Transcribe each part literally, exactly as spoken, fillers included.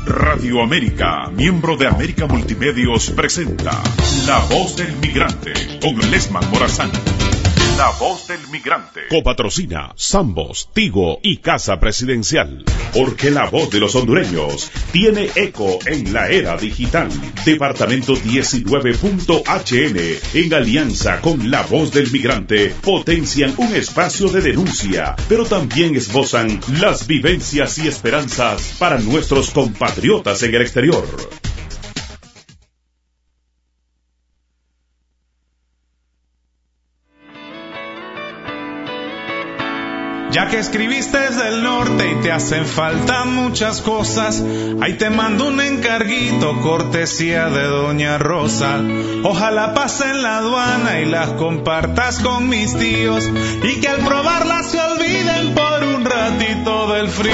Radio América, miembro de América Multimedios, presenta La Voz del Migrante con Lesman Morazán. La Voz del Migrante. Copatrocina Sambos, Tigo y Casa Presidencial. Porque la voz de los hondureños tiene eco en la era digital. Departamento diecinueve punto H N, en alianza con La Voz del Migrante, potencian un espacio de denuncia, pero también esbozan las vivencias y esperanzas para nuestros compatriotas en el exterior. Ya que escribiste desde el norte y te hacen falta muchas cosas, ahí te mando un encarguito, cortesía de Doña Rosa. Ojalá pasen la aduana y las compartas con mis tíos, y que al probarlas se olviden por un ratito del frío.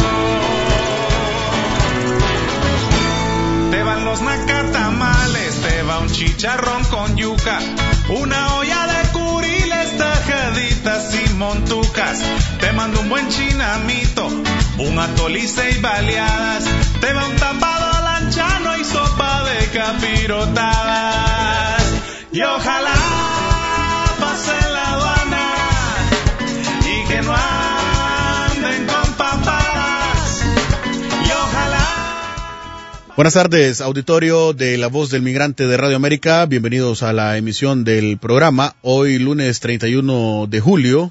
Te van los nacatamales, te va un chicharrón con yuca, una olla de curiles, tajaditas y montucas. Te mando un buen chinamito, un atolice y baleadas. Te va un tapado lanchano y sopa de capirotadas. Y ojalá pase la aduana y que no anden con papadas. Y ojalá. Buenas tardes, auditorio de La Voz del Migrante de Radio América. Bienvenidos a la emisión del programa. Hoy lunes treinta y uno de julio.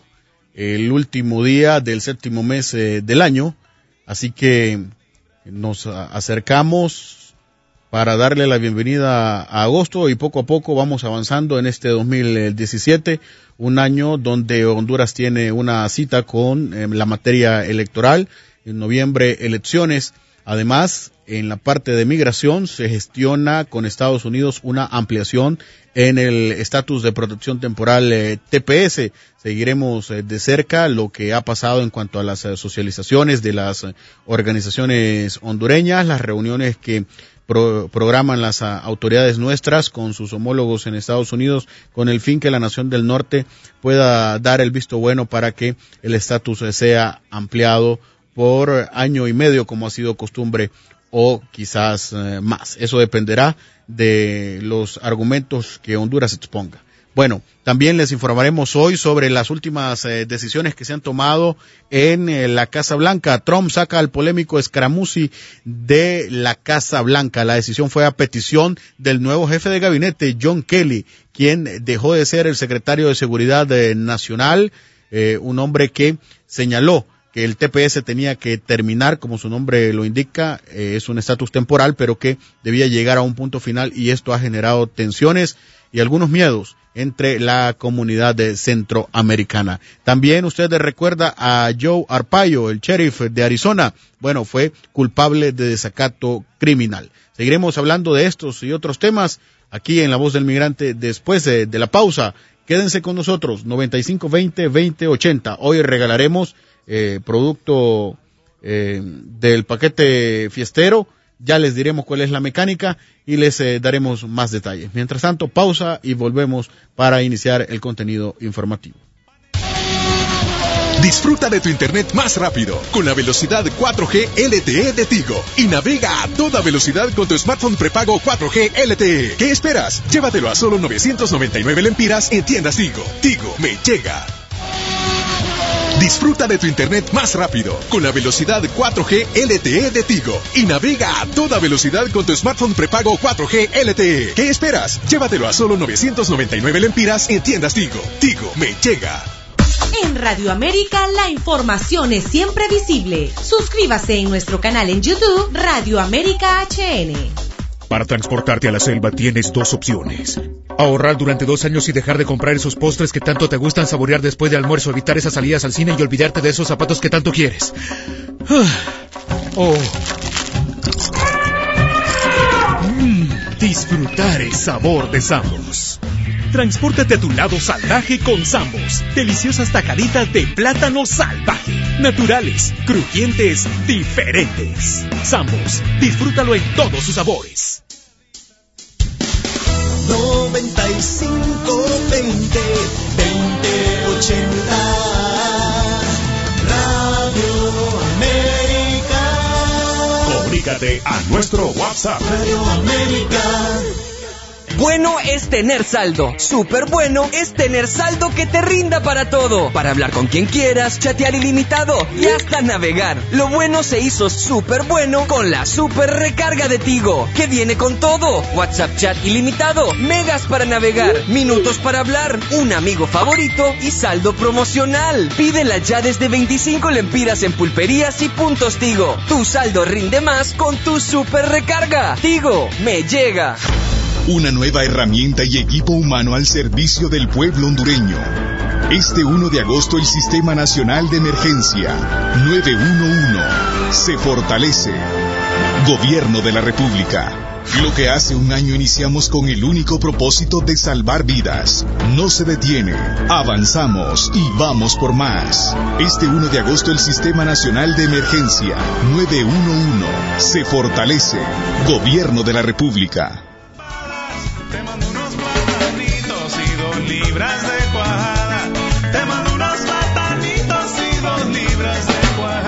El último día del séptimo mes eh, del año, así que nos acercamos para darle la bienvenida a agosto y poco a poco vamos avanzando en este dos mil diecisiete, un año donde Honduras tiene una cita con eh, la materia electoral. En noviembre, elecciones. Además, en la parte de migración se gestiona con Estados Unidos una ampliación en el estatus de protección temporal eh, T P S. Seguiremos eh, de cerca lo que ha pasado en cuanto a las eh, socializaciones de las eh, organizaciones hondureñas, las reuniones que pro, programan las uh, autoridades nuestras con sus homólogos en Estados Unidos, con el fin que la nación del norte pueda dar el visto bueno para que el estatus eh, sea ampliado por año y medio, como ha sido costumbre, o quizás eh, más. Eso dependerá de los argumentos que Honduras exponga. Bueno, también les informaremos hoy sobre las últimas eh, decisiones que se han tomado en eh, la Casa Blanca. Trump saca al polémico Scaramucci de la Casa Blanca. La decisión fue a petición del nuevo jefe de gabinete, John Kelly, quien dejó de ser el secretario de Seguridad eh, Nacional, eh, un hombre que señaló que el T P S tenía que terminar, como su nombre lo indica, eh, es un estatus temporal, pero que debía llegar a un punto final, y esto ha generado tensiones y algunos miedos entre la comunidad de centroamericana. También usted recuerda a Joe Arpaio, el sheriff de Arizona. Bueno, fue culpable de desacato criminal. Seguiremos hablando de estos y otros temas aquí en La Voz del Migrante después de, de la pausa. Quédense con nosotros, noventa y cinco veinte veinte ochenta. Hoy regalaremos Eh, producto eh, del paquete fiestero. Ya les diremos cuál es la mecánica y les eh, daremos más detalles. Mientras tanto, pausa y volvemos para iniciar el contenido informativo. Disfruta de tu internet más rápido con la velocidad cuatro G L T E de Tigo y navega a toda velocidad con tu smartphone prepago cuatro G L T E. ¿Qué esperas? Llévatelo a solo novecientos noventa y nueve lempiras en tiendas Tigo. Tigo me llega. Disfruta de tu internet más rápido con la velocidad cuatro G L T E de Tigo y navega a toda velocidad con tu smartphone prepago cuatro G L T E. ¿Qué esperas? Llévatelo a solo novecientos noventa y nueve lempiras en tiendas Tigo. Tigo me llega. En Radio América la información es siempre visible. Suscríbase en nuestro canal en YouTube Radio América H N. Para transportarte a la selva tienes dos opciones. Ahorrar durante dos años y dejar de comprar esos postres que tanto te gustan, saborear después de almuerzo, evitar esas salidas al cine y olvidarte de esos zapatos que tanto quieres. Oh. Mm, disfrutar el sabor de Sambos. Transpórtate a tu lado salvaje con Sambos. Deliciosas tajaditas de plátano salvaje. Naturales, crujientes, diferentes. Sambos, disfrútalo en todos sus sabores. noventa y cinco veinte veinte ochenta Radio América. Comunícate a nuestro WhatsApp. Radio América. Bueno es tener saldo. Súper bueno es tener saldo que te rinda para todo. Para hablar con quien quieras, chatear ilimitado y hasta navegar. Lo bueno se hizo súper bueno con la super recarga de Tigo, que viene con todo. WhatsApp chat ilimitado, megas para navegar, minutos para hablar, un amigo favorito y saldo promocional. Pídela ya desde veinticinco lempiras en pulperías y puntos Tigo. Tu saldo rinde más con tu super recarga. Tigo, me llega. Una nueva herramienta y equipo humano al servicio del pueblo hondureño. Este uno de agosto el Sistema Nacional de Emergencia nueve uno uno se fortalece. Gobierno de la República. Lo que hace un año iniciamos con el único propósito de salvar vidas. No se detiene. Avanzamos y vamos por más. Este uno de agosto el Sistema Nacional de Emergencia nueve uno uno se fortalece. Gobierno de la República. Te mando unos platanitos y dos libras de cuajada. Te mando unos platanitos y dos libras de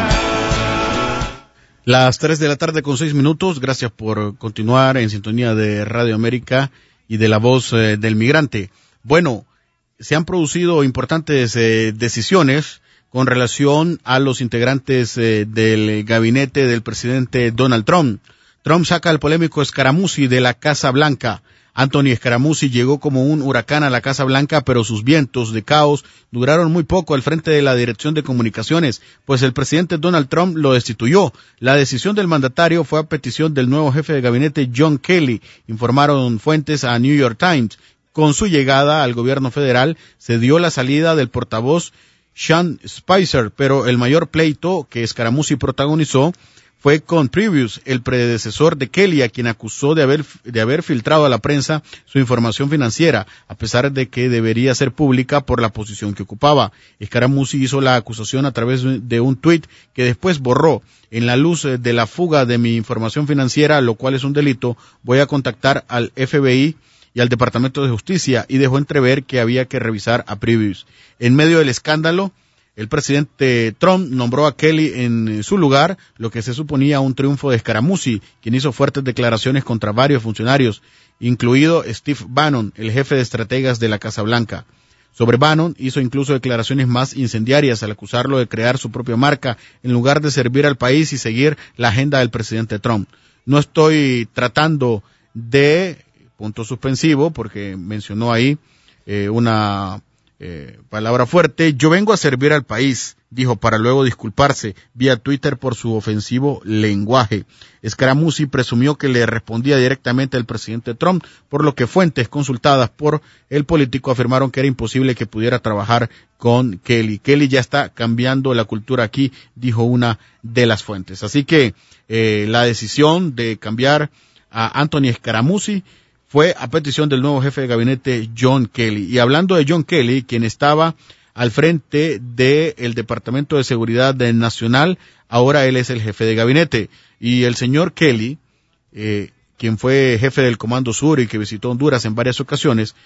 cuajada. Las tres de la tarde con seis minutos. Gracias por continuar en sintonía de Radio América y de La Voz eh, del Migrante. Bueno, se han producido importantes eh, decisiones con relación a los integrantes eh, del gabinete del presidente Donald Trump. Trump saca al polémico Scaramucci de la Casa Blanca. Anthony Scaramucci llegó como un huracán a la Casa Blanca, pero sus vientos de caos duraron muy poco al frente de la Dirección de Comunicaciones, pues el presidente Donald Trump lo destituyó. La decisión del mandatario fue a petición del nuevo jefe de gabinete John Kelly, informaron fuentes a New York Times. Con su llegada al gobierno federal se dio la salida del portavoz Sean Spicer, pero el mayor pleito que Scaramucci protagonizó fue con Previous, el predecesor de Kelly, a quien acusó de haber, de haber filtrado a la prensa su información financiera, a pesar de que debería ser pública por la posición que ocupaba. Scaramucci hizo la acusación a través de un tuit que después borró. En la luz de la fuga de mi información financiera, lo cual es un delito, voy a contactar al F B I y al Departamento de Justicia, y dejó entrever que había que revisar a Previous. En medio del escándalo, el presidente Trump nombró a Kelly en su lugar, lo que se suponía un triunfo de Scaramucci, quien hizo fuertes declaraciones contra varios funcionarios, incluido Steve Bannon, el jefe de estrategas de la Casa Blanca. Sobre Bannon hizo incluso declaraciones más incendiarias al acusarlo de crear su propia marca en lugar de servir al país y seguir la agenda del presidente Trump. No estoy tratando de, punto suspensivo, porque mencionó ahí eh, una Eh, palabra fuerte, yo vengo a servir al país, dijo, para luego disculparse vía Twitter por su ofensivo lenguaje. Scaramucci presumió que le respondía directamente al presidente Trump, por lo que fuentes consultadas por el político afirmaron que era imposible que pudiera trabajar con Kelly. Kelly ya está cambiando la cultura aquí, dijo una de las fuentes. Así que eh, la decisión de cambiar a Anthony Scaramucci fue a petición del nuevo jefe de gabinete John Kelly. Y hablando de John Kelly, quien estaba al frente del Departamento de Seguridad Nacional, ahora él es el jefe de gabinete. Y el señor Kelly, eh, quien fue jefe del Comando Sur y que visitó Honduras en varias ocasiones,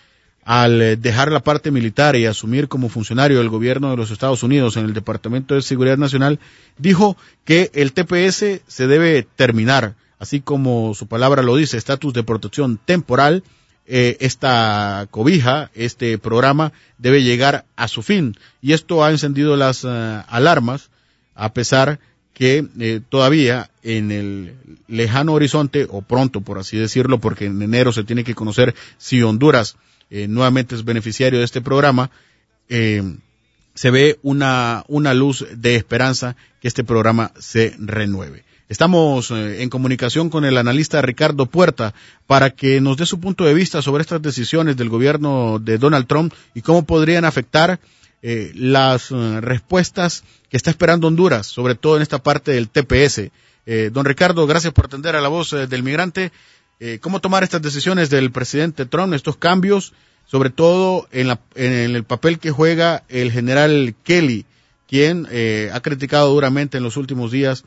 al dejar la parte militar y asumir como funcionario del gobierno de los Estados Unidos en el Departamento de Seguridad Nacional, dijo que el T P S se debe terminar. Así como su palabra lo dice, estatus de protección temporal, eh, esta cobija, este programa debe llegar a su fin. Y esto ha encendido las uh, alarmas, a pesar que eh, todavía en el lejano horizonte, o pronto por así decirlo, porque en enero se tiene que conocer si Honduras eh, nuevamente es beneficiario de este programa, eh, se ve una, una luz de esperanza que este programa se renueve. Estamos eh, en comunicación con el analista Ricardo Puerta para que nos dé su punto de vista sobre estas decisiones del gobierno de Donald Trump y cómo podrían afectar eh, las uh, respuestas que está esperando Honduras, sobre todo en esta parte del T P S. Eh, don Ricardo, gracias por atender a la voz eh, del migrante. Eh, ¿Cómo tomar estas decisiones del presidente Trump, estos cambios, sobre todo en, la, en el papel que juega el general Kelly, quien eh, ha criticado duramente en los últimos días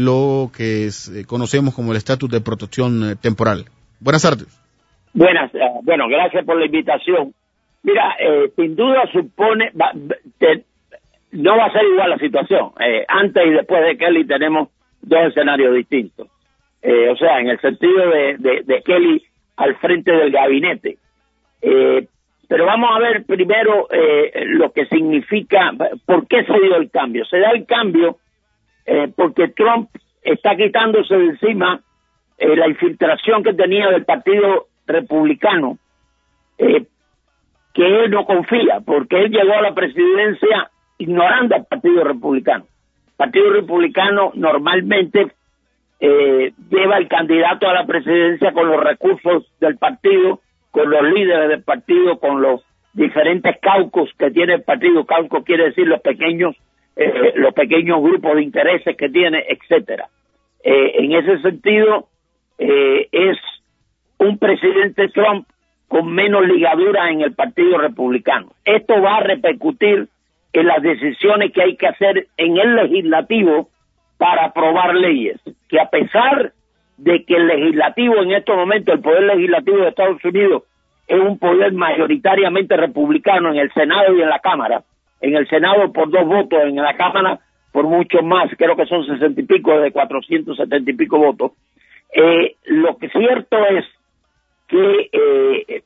lo que es, eh, conocemos como el estatus de protección eh, temporal? Buenas tardes. Buenas, eh, bueno, gracias por la invitación. Mira, eh, sin duda supone, va, te, no va a ser igual la situación. Eh, antes y después de Kelly tenemos dos escenarios distintos. eh, o sea, en el sentido de, de, de Kelly al frente del gabinete. Eh, pero vamos a ver primero eh, lo que significa, por qué se dio el cambio. Se da el cambio eh, porque Trump está quitándose de encima eh, la infiltración que tenía del Partido Republicano, eh, que él no confía, porque él llegó a la presidencia ignorando al Partido Republicano. El Partido Republicano normalmente eh, lleva el candidato a la presidencia con los recursos del partido, con los líderes del partido, con los diferentes caucus que tiene el partido. Caucus quiere decir los pequeños eh, los pequeños grupos de intereses que tiene, etcétera. Eh, en ese sentido, eh, es un presidente Trump con menos ligadura en el Partido Republicano. Esto va a repercutir en las decisiones que hay que hacer en el legislativo para aprobar leyes, que a pesar de que el legislativo en estos momentos, el poder legislativo de Estados Unidos, es un poder mayoritariamente republicano en el Senado y en la Cámara, en el Senado por dos votos, en la Cámara por mucho más, creo que son sesenta y pico de cuatrocientos setenta y pico votos. Eh, lo que es cierto es que eh,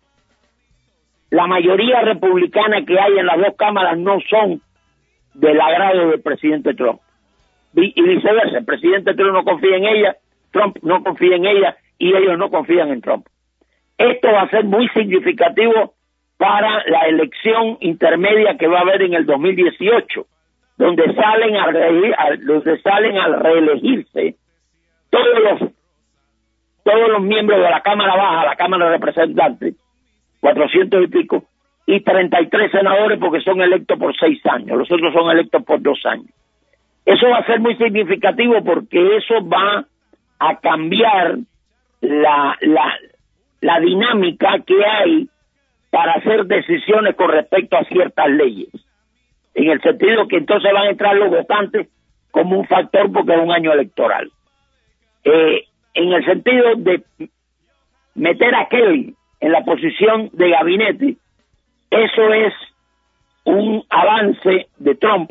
la mayoría republicana que hay en las dos cámaras no son del agrado del presidente Trump. Y viceversa, el presidente Trump no confía en ella, Trump no confía en ella y ellos no confían en Trump. Esto va a ser muy significativo para la elección intermedia que va a haber en el dos mil dieciocho, donde salen a, re, a donde salen a reelegirse todos los todos los miembros de la Cámara Baja, la Cámara de Representantes, cuatrocientos y pico, y treinta y tres senadores porque son electos por seis años, los otros son electos por dos años. Eso va a ser muy significativo porque eso va a cambiar la, la, la dinámica que hay para hacer decisiones con respecto a ciertas leyes. En el sentido que entonces van a entrar los votantes como un factor porque es un año electoral. Eh, en el sentido de meter a Kelly en la posición de gabinete, eso es un avance de Trump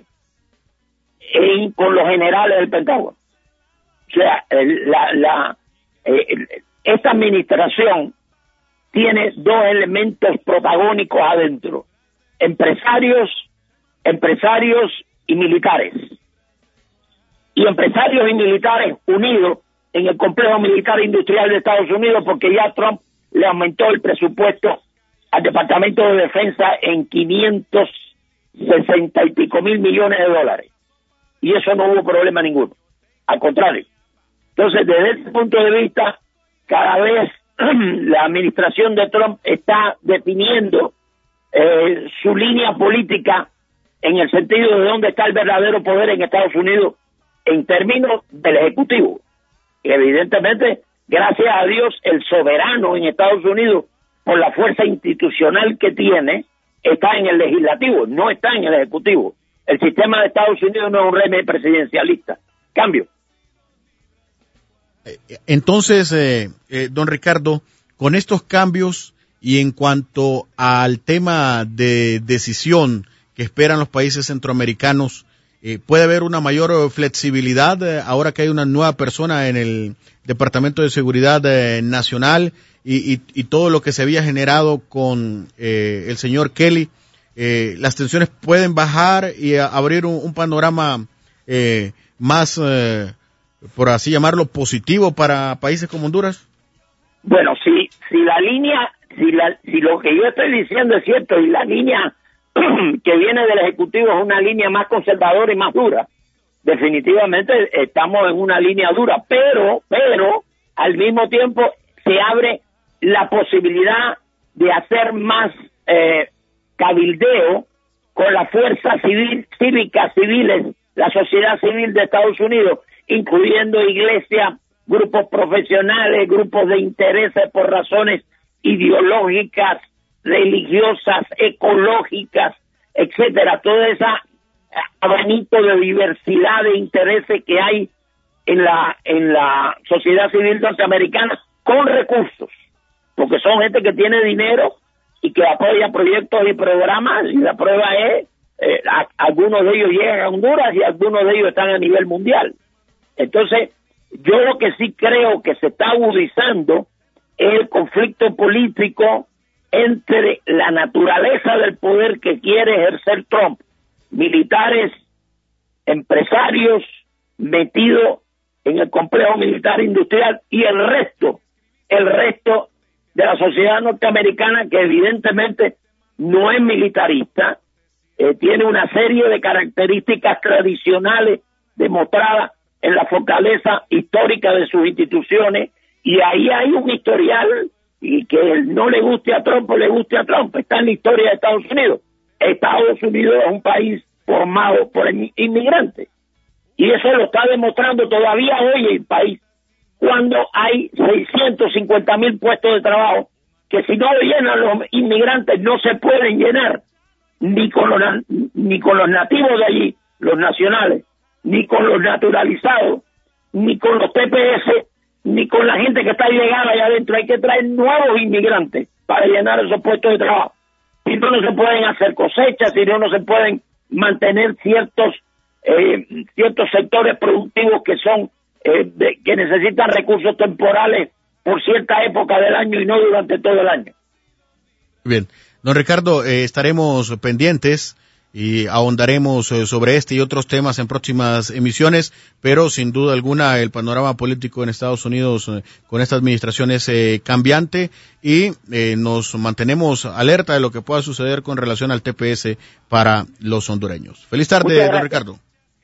en, con los generales del Pentágono. O sea, la, la, eh, esta administración tiene dos elementos protagónicos adentro: empresarios, empresarios y militares. Y empresarios y militares unidos en el complejo militar e industrial de Estados Unidos, porque ya Trump le aumentó el presupuesto al Departamento de Defensa en quinientos sesenta y pico mil millones de dólares. Y eso no hubo problema ninguno. Al contrario. Entonces, desde ese punto de vista, cada vez la administración de Trump está definiendo eh, su línea política en el sentido de dónde está el verdadero poder en Estados Unidos en términos del Ejecutivo. Y evidentemente, gracias a Dios, el soberano en Estados Unidos, por la fuerza institucional que tiene, está en el legislativo, no está en el ejecutivo. El sistema de Estados Unidos no es un régimen presidencialista. Cambio. Entonces, eh, eh, don Ricardo, con estos cambios y en cuanto al tema de decisión que esperan los países centroamericanos, eh, ¿puede haber una mayor flexibilidad eh, ahora que hay una nueva persona en el Departamento de Seguridad eh, Nacional y, y, y todo lo que se había generado con eh, el señor Kelly? Eh, ¿Las tensiones pueden bajar y a, abrir un, un panorama eh, más, eh, por así llamarlo, positivo para países como Honduras? Bueno, si si la línea, si la si lo que yo estoy diciendo es cierto y la línea que viene del Ejecutivo es una línea más conservadora y más dura, definitivamente estamos en una línea dura, pero, pero, al mismo tiempo se abre la posibilidad de hacer más eh, cabildeo con la fuerza civil, cívicas civiles, la sociedad civil de Estados Unidos, incluyendo iglesias, grupos profesionales, grupos de intereses por razones ideológicas, religiosas, ecológicas, etcétera, todo ese abanico de diversidad de intereses que hay en la en la sociedad civil norteamericana con recursos, porque son gente que tiene dinero y que apoya proyectos y programas, y la prueba es eh, a, algunos de ellos llegan a Honduras y algunos de ellos están a nivel mundial. Entonces, Yo lo que sí creo que se está agudizando es el conflicto político entre la naturaleza del poder que quiere ejercer Trump, militares, empresarios metidos en el complejo militar industrial, y el resto, el resto de la sociedad norteamericana, que evidentemente no es militarista, eh, tiene una serie de características tradicionales demostradas en la fortaleza histórica de sus instituciones, y ahí hay un historial, y que no le guste a Trump o le guste a Trump, está en la historia de Estados Unidos. Estados Unidos es un país formado por inmigrantes, y eso lo está demostrando todavía hoy el país, cuando hay seiscientos cincuenta mil puestos de trabajo que si no lo llenan los inmigrantes no se pueden llenar, ni con los, ni con los nativos de allí, los nacionales, ni con los naturalizados, ni con los T P S, ni con la gente que está ilegal allá adentro. Hay que traer nuevos inmigrantes para llenar esos puestos de trabajo. Si no, no se pueden hacer cosechas, si no, no se pueden mantener ciertos eh, ciertos sectores productivos que son eh, de, que necesitan recursos temporales por cierta época del año y no durante todo el año. Bien, don Ricardo, eh, estaremos pendientes y ahondaremos eh, sobre este y otros temas en próximas emisiones, pero sin duda alguna el panorama político en Estados Unidos eh, con esta administración es eh, cambiante, y eh, nos mantenemos alerta de lo que pueda suceder con relación al T P S para los hondureños. Feliz tarde, don Ricardo.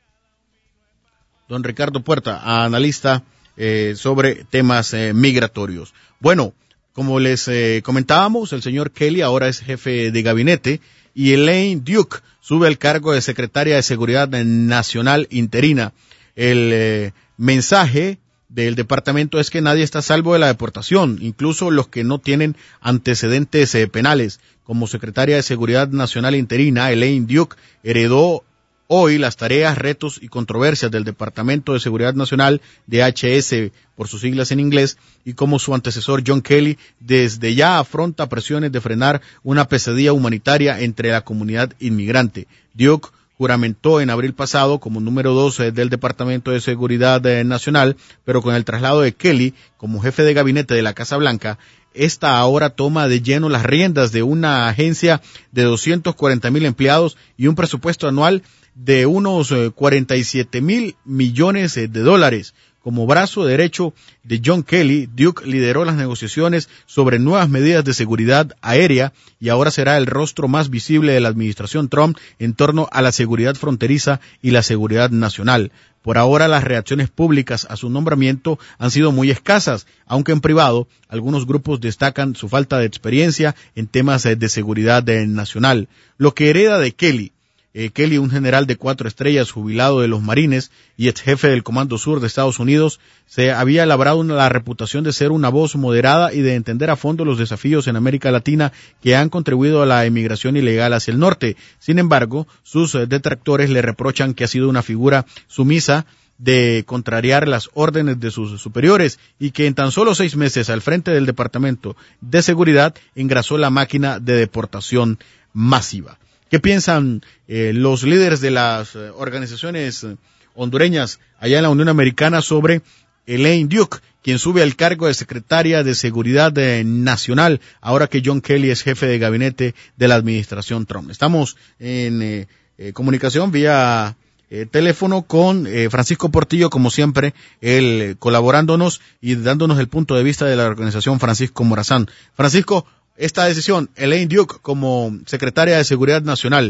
Don Ricardo Puerta, analista eh, sobre temas eh, migratorios. Bueno, como les eh, comentábamos, el señor Kelly ahora es jefe de gabinete, y Elaine Duke sube al cargo de secretaria de Seguridad Nacional interina. El eh, mensaje del departamento es que nadie está a salvo de la deportación, incluso los que no tienen antecedentes eh, penales. Como secretaria de Seguridad Nacional interina, Elaine Duke heredó hoy las tareas, retos y controversias del Departamento de Seguridad Nacional, de H S por sus siglas en inglés, y como su antecesor John Kelly, desde ya afronta presiones de frenar una pesadilla humanitaria entre la comunidad inmigrante. Duke juramentó en abril pasado como número dos del Departamento de Seguridad Nacional, pero con el traslado de Kelly como jefe de gabinete de la Casa Blanca, esta ahora toma de lleno las riendas de una agencia de doscientos cuarenta mil empleados y un presupuesto anual de unos cuarenta y siete mil millones de dólares. Como brazo derecho de John Kelly, Duke lideró las negociaciones sobre nuevas medidas de seguridad aérea y ahora será el rostro más visible de la administración Trump en torno a la seguridad fronteriza y la seguridad nacional. Por ahora, las reacciones públicas a su nombramiento han sido muy escasas, aunque en privado algunos grupos destacan su falta de experiencia en temas de seguridad nacional. Lo que hereda de Kelly, Eh, Kelly, un general de cuatro estrellas jubilado de los Marines y ex jefe del Comando Sur de Estados Unidos, se había labrado una, la reputación de ser una voz moderada y de entender a fondo los desafíos en América Latina que han contribuido a la emigración ilegal hacia el norte. Sin embargo, sus eh, detractores le reprochan que ha sido una figura sumisa de contrariar las órdenes de sus superiores y que en tan solo seis meses al frente del Departamento de Seguridad engrasó la máquina de deportación masiva. ¿Qué piensan eh, los líderes de las eh, organizaciones eh, hondureñas allá en la Unión Americana sobre Elaine Duke, quien sube al cargo de secretaria de Seguridad eh, Nacional, ahora que John Kelly es jefe de gabinete de la administración Trump? Estamos en eh, eh, comunicación vía eh, teléfono con eh, Francisco Portillo, como siempre, él eh, colaborándonos y dándonos el punto de vista de la organización Francisco Morazán. Francisco, esta decisión, Elaine Duke como secretaria de Seguridad Nacional,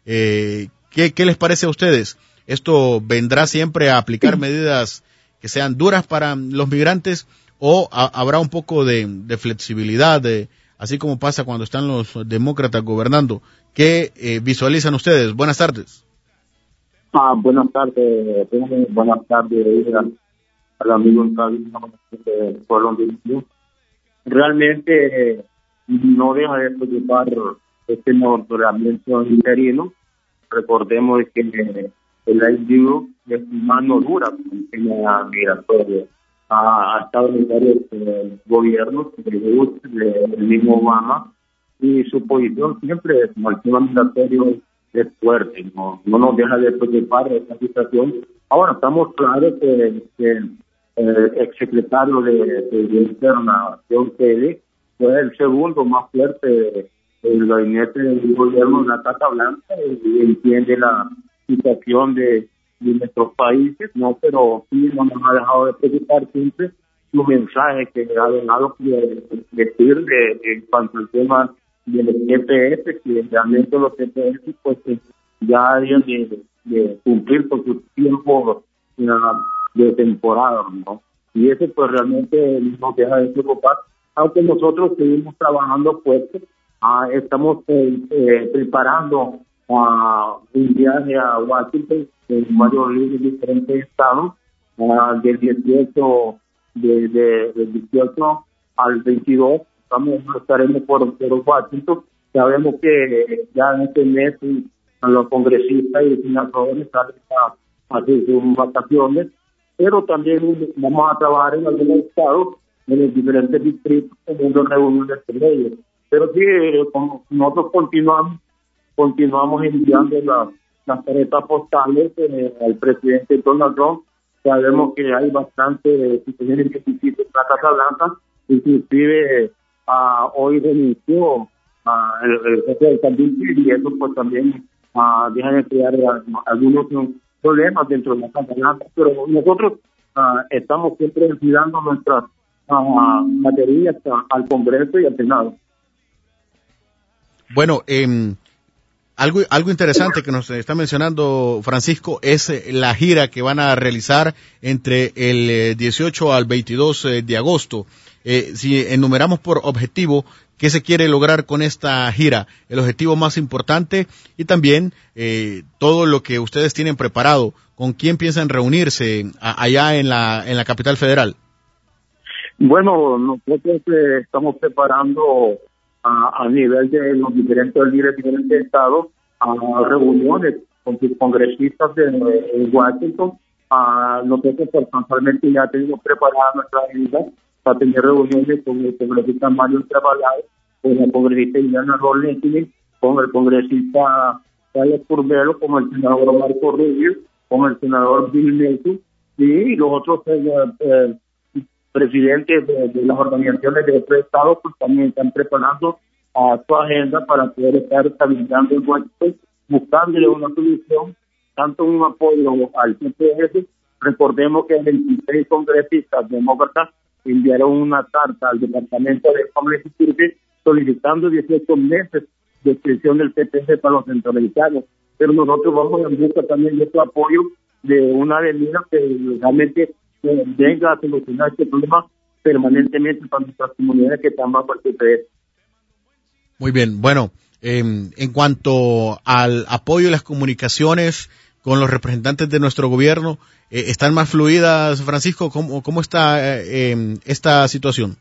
eh, ¿qué, ¿qué les parece a ustedes? ¿Esto vendrá siempre a aplicar medidas que sean duras para los migrantes o a, habrá un poco de, de flexibilidad, de, así como pasa cuando están los demócratas gobernando? ¿Qué eh, visualizan ustedes? Buenas tardes. Ah, buenas tardes, buenas tardes al amigo de Pueblo. Realmente no deja de preocupar este nombramiento interino. Recordemos que el I D U es mano dura con el tema migratorio. Ha, ha estado en varios eh, gobiernos del mismo Obama, y su posición siempre como el tema migratorio es fuerte. No, no nos deja de preocupar esta situación. Ahora estamos claros que, que eh, exsecretario de, de, de Interna, John Kelly, fue el segundo más fuerte del gabinete del gobierno de la Casa Blanca y entiende la situación de, de nuestros países, ¿no? Pero sí no nos ha dejado de preocupar siempre su mensaje que ha dejado de decir de, en cuanto al tema del G P S, que realmente los G P S pues ya deben de, de cumplir con su tiempo de temporada, ¿no? Y eso pues realmente nos deja de preocupar, aunque nosotros seguimos trabajando fuerte. Ah, estamos eh, eh, preparando uh, un viaje a Washington en varios líderes de diferentes estados, uh, del dieciocho de, de, del dieciocho al veintidós. Estamos, estaremos por, por Washington. Sabemos que ya en este mes los congresistas y senadores salen a hacer sus vacaciones, pero también vamos a trabajar en algunos estados, en los diferentes distritos, teniendo reuniones entre ellos. Pero sí, como nosotros continuamos, continuamos enviando la, las tarjetas postales eh, al presidente Donald Trump. Sabemos que hay bastante situaciones que existen en la Casa Blanca, inclusive uh, hoy renunció uh, el, el jefe del cabildo y eso pues también uh, deja de crear uh, algunos problemas dentro de la Casa Blanca. Pero nosotros uh, estamos siempre cuidando nuestras uh, materias uh, al Congreso y al Senado. Bueno, eh, algo, algo interesante que nos está mencionando Francisco es eh, la gira que van a realizar entre el eh, dieciocho al veintidós eh, de agosto. Eh, si enumeramos por objetivo, ¿qué se quiere lograr con esta gira? El objetivo más importante y también eh, todo lo que ustedes tienen preparado. ¿Con quién piensan reunirse a, allá en la, en la capital federal? Bueno, nosotros eh, estamos preparando A, a nivel de los diferentes líderes de diferentes estados, a reuniones con sus congresistas de, de Washington. A nosotros personalmente ya tenemos preparada nuestra agenda para tener reuniones con el congresista Mario Trabalay, con la congresista Ileana Rawlings, con el congresista Alex Curbelo, con el senador Marco Rubio, con el senador Bill Nelson y los otros eh, eh, presidentes de, de las organizaciones de otros estados pues también están preparando a su agenda para poder estar estabilizando el Washington, buscándole una solución, tanto un apoyo al C P S. Recordemos que veintiséis congresistas demócratas enviaron una carta al Departamento de Homeland Security solicitando dieciocho meses de extensión del C P S para los centroamericanos, pero nosotros vamos en busca también de su apoyo de una avenida que realmente eh, venga a solucionar este problema permanentemente para nuestras comunidades que están bajo el C P S. Muy bien, bueno, eh, en cuanto al apoyo y las comunicaciones con los representantes de nuestro gobierno, eh, ¿están más fluidas, Francisco? ¿Cómo, cómo está eh, eh, esta situación?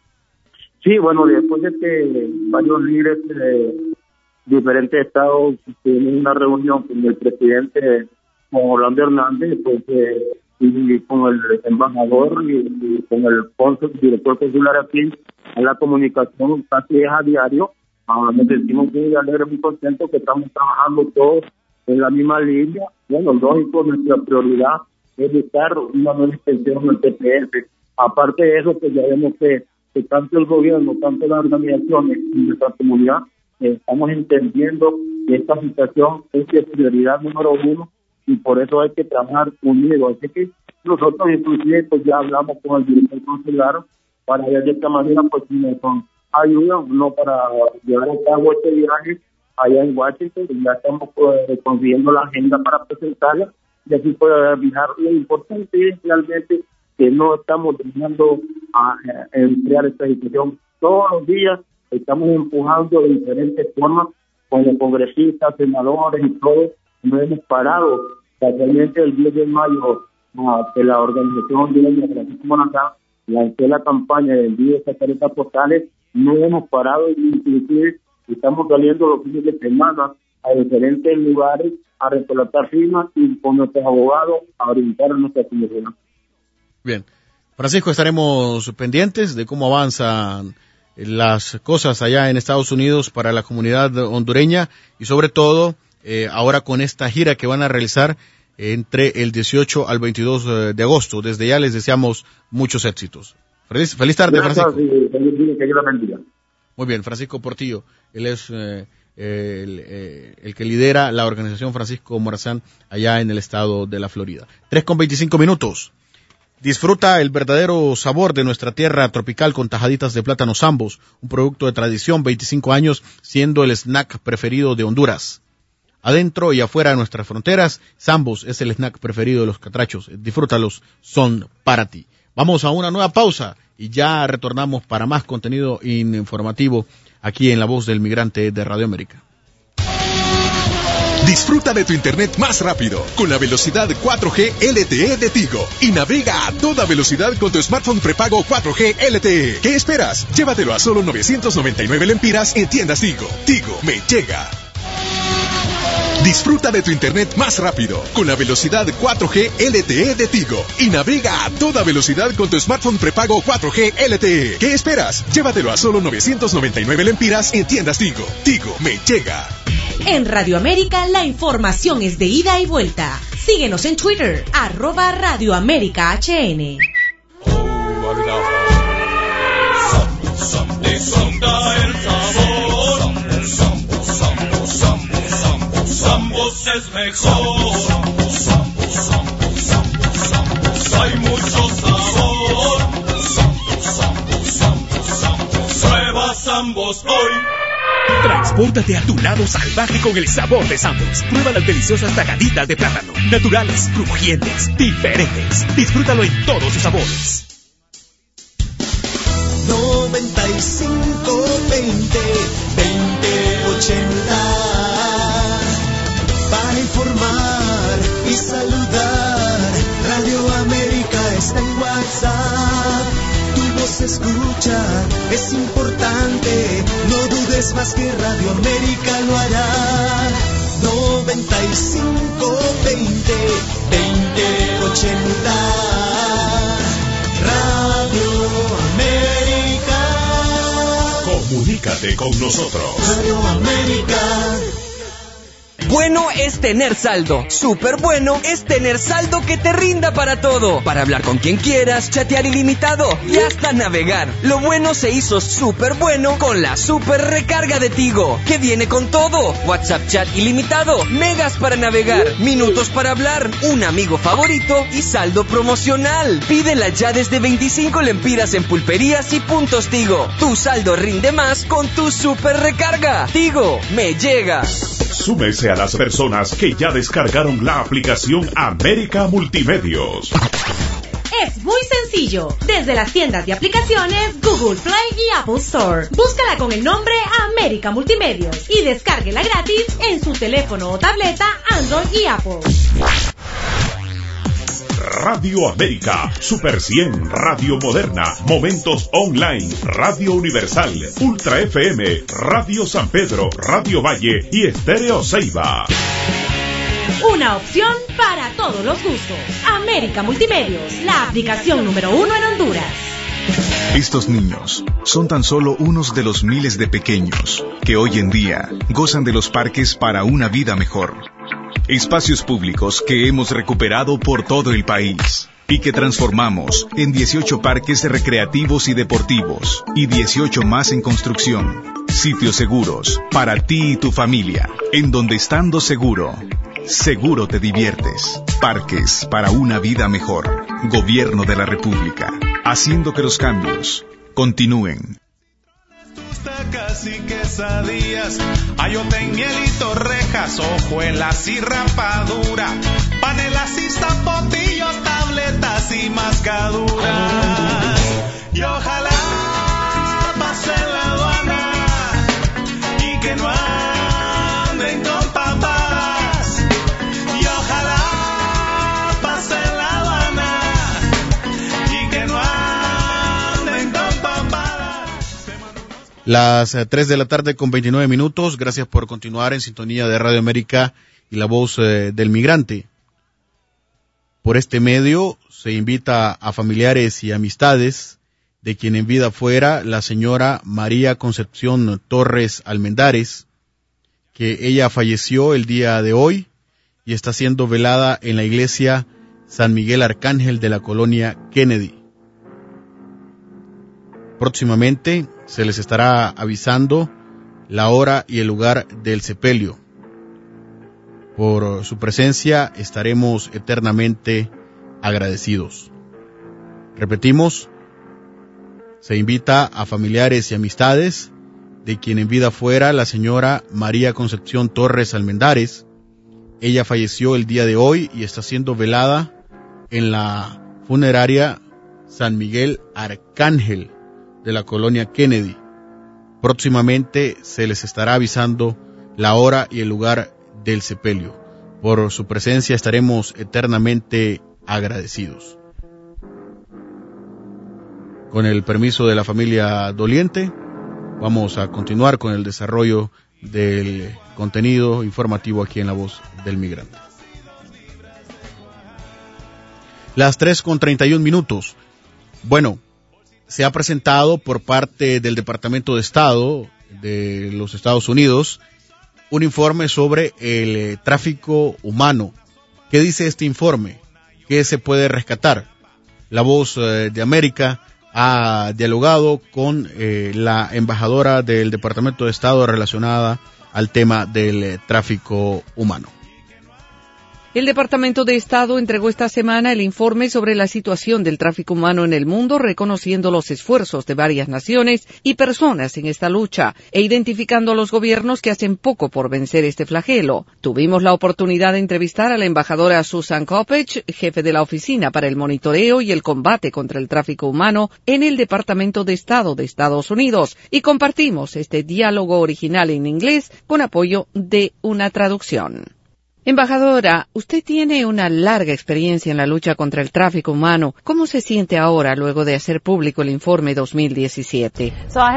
Sí, bueno, después de que varios líderes de diferentes estados tienen una reunión con el presidente con Orlando Hernández, pues, eh, y con el embajador y, y con el cónsul, director consular aquí, a la comunicación casi es a diario. Ahora nos sentimos muy alegres, muy contentos que estamos trabajando todos en la misma línea. Bueno, lógico, nuestra prioridad es buscar una nueva extensión del T P S. Aparte de eso, pues ya vemos que, que tanto el gobierno, tanto las organizaciones y nuestra comunidad eh, estamos entendiendo que esta situación es de prioridad número uno y por eso hay que trabajar unidos. Así que nosotros inclusive pues ya hablamos con el director consular para ver de esta manera pues si nos ayuda no para llevar a cabo este viaje allá en Washington. Ya estamos pues, consiguiendo la agenda para presentarla y así poder fijar. Lo importante es realmente que no estamos dejando a, a enfriar esta situación. Todos los días estamos empujando de diferentes formas con los congresistas, senadores y todos. No hemos parado. Realmente el diez de mayo uh, de la organización de la Francisco Morazán lancé la campaña de envío de estas tarjetas postales. No hemos parado, inclusive estamos saliendo los fines de semana a diferentes lugares a recolectar firmas y con nuestros abogados a orientar a nuestra comunidad. Bien. Francisco, estaremos pendientes de cómo avanzan las cosas allá en Estados Unidos para la comunidad hondureña y sobre todo eh, ahora con esta gira que van a realizar entre el dieciocho al veintidós de agosto. Desde ya les deseamos muchos éxitos. Feliz, feliz tarde, Gracias, Francisco. y feliz día, que Dios la bendiga. Muy bien, Francisco Portillo, él es eh, el, eh, el que lidera la organización Francisco Morazán allá en el estado de la Florida. tres con veinticinco minutos. Disfruta el verdadero sabor de nuestra tierra tropical con tajaditas de plátano Sambos, un producto de tradición, veinticinco años siendo el snack preferido de Honduras. Adentro y afuera de nuestras fronteras, Sambos es el snack preferido de los catrachos. Disfrútalos, son para ti. Vamos a una nueva pausa y ya retornamos para más contenido informativo aquí en La Voz del Migrante de Radio América. Disfruta de tu internet más rápido con la velocidad cuatro G L T E de Tigo y navega a toda velocidad con tu smartphone prepago cuatro G L T E. ¿Qué esperas? Llévatelo a solo novecientos noventa y nueve lempiras en tiendas Tigo. Tigo, me llega. Disfruta de tu internet más rápido con la velocidad cuatro G L T E de Tigo y navega a toda velocidad con tu smartphone prepago cuatro G L T E. ¿Qué esperas? Llévatelo a solo novecientos noventa y nueve lempiras en tiendas Tigo. Tigo, me llega. En Radio América la información es de ida y vuelta. Síguenos en Twitter, arroba Radio América H N. Disfruta el sabor. Sambos es mejor. Hay mucho sabor. Prueba Sambos hoy. Transpórtate a tu lado salvaje con el sabor de Sambos. Prueba las deliciosas tajaditas de plátano, naturales, crujientes, diferentes. Disfrútalo en todos sus sabores. noventa y cinco veinte veinte ochenta para informar y saludar. Radio América está en WhatsApp. Tu voz se escucha, es importante. No dudes más que Radio América lo hará. noventa y cinco veinte veinte ochenta Radio América. Comunícate con nosotros. Radio América. Bueno es tener saldo. Súper bueno es tener saldo que te rinda para todo. Para hablar con quien quieras, chatear ilimitado y hasta navegar. Lo bueno se hizo súper bueno con la super recarga de Tigo, que viene con todo. WhatsApp chat ilimitado, megas para navegar, minutos para hablar, un amigo favorito y saldo promocional. Pídela ya desde veinticinco lempiras en pulperías y puntos Tigo. Tu saldo rinde más con tu super recarga. Tigo, me llega. Súmese a las personas que ya descargaron la aplicación América Multimedios. Es muy sencillo. Desde las tiendas de aplicaciones Google Play y Apple Store. Búscala con el nombre América Multimedios y descárguela gratis en su teléfono o tableta Android y Apple. Radio América, Super cien, Radio Moderna, Momentos Online, Radio Universal, Ultra F M, Radio San Pedro, Radio Valle y Estéreo Ceiba. Una opción para todos los gustos. América Multimedios, la aplicación número uno en Honduras. Estos niños son tan solo unos de los miles de pequeños que hoy en día gozan de los parques para una vida mejor. Espacios públicos que hemos recuperado por todo el país y que transformamos en dieciocho parques recreativos y deportivos y dieciocho más en construcción. Sitios seguros para ti y tu familia, en donde estando seguro, seguro te diviertes. Parques para una vida mejor. Gobierno de la República, haciendo que los cambios continúen. Tacas y quesadillas, ayote en hielito, rejas, hojuelas y rapadura, panelas y zapotillos, tabletas y mascaduras. Y ojalá pase la aduana y que no anden con papadas. Y ojalá pase la aduana y que no anden con papadas. Las eh, tres de la tarde con veintinueve minutos. Gracias por continuar en sintonía de Radio América y la voz eh, del migrante. Por este medio se invita a familiares y amistades de quien en vida fuera la señora María Concepción Torres Almendares, que ella falleció el día de hoy y está siendo velada en la iglesia San Miguel Arcángel de la colonia Kennedy. Próximamente se les estará avisando la hora y el lugar del sepelio. Por su presencia estaremos eternamente agradecidos. Repetimos, se invita a familiares y amistades de quien en vida fuera la señora María Concepción Torres Almendares. Ella falleció el día de hoy y está siendo velada en la funeraria San Miguel Arcángel de la colonia Kennedy. Próximamente se les estará avisando la hora y el lugar del sepelio. Por su presencia estaremos eternamente agradecidos. Con el permiso de la familia doliente, vamos a continuar con el desarrollo del contenido informativo aquí en La Voz del Migrante. Las tres con treinta y un minutos. Bueno, se ha presentado por parte del Departamento de Estado de los Estados Unidos un informe sobre el eh, tráfico humano. ¿Qué dice este informe? ¿Qué se puede rescatar? La Voz eh, de América ha dialogado con eh, la embajadora del Departamento de Estado relacionada al tema del eh, tráfico humano. El Departamento de Estado entregó esta semana el informe sobre la situación del tráfico humano en el mundo, reconociendo los esfuerzos de varias naciones y personas en esta lucha e identificando a los gobiernos que hacen poco por vencer este flagelo. Tuvimos la oportunidad de entrevistar a la embajadora Susan Kopech, jefe de la Oficina para el Monitoreo y el Combate contra el Tráfico Humano en el Departamento de Estado de Estados Unidos, y compartimos este diálogo original en inglés con apoyo de una traducción. Embajadora, usted tiene una larga experiencia en la lucha contra el tráfico humano. ¿Cómo se siente ahora luego de hacer público el informe dos mil diecisiete?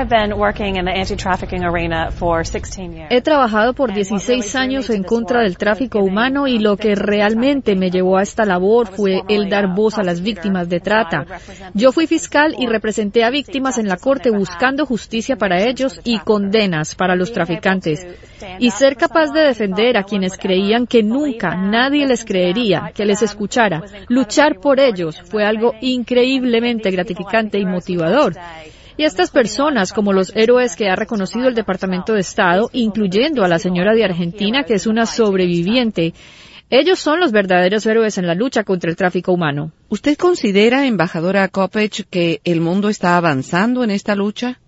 He trabajado por dieciséis años en contra del tráfico humano y lo que realmente me llevó a esta labor fue el dar voz a las víctimas de trata. Yo fui fiscal y representé a víctimas en la corte buscando justicia para ellos y condenas para los traficantes. Y ser capaz de defender a quienes creían que nunca nadie les creería, que les escuchara, luchar por ellos fue algo increíblemente gratificante y motivador. Y estas personas, como los héroes que ha reconocido el Departamento de Estado, incluyendo a la señora de Argentina, que es una sobreviviente, ellos son los verdaderos héroes en la lucha contra el tráfico humano. ¿Usted considera, embajadora Kopech, que el mundo está avanzando en esta lucha?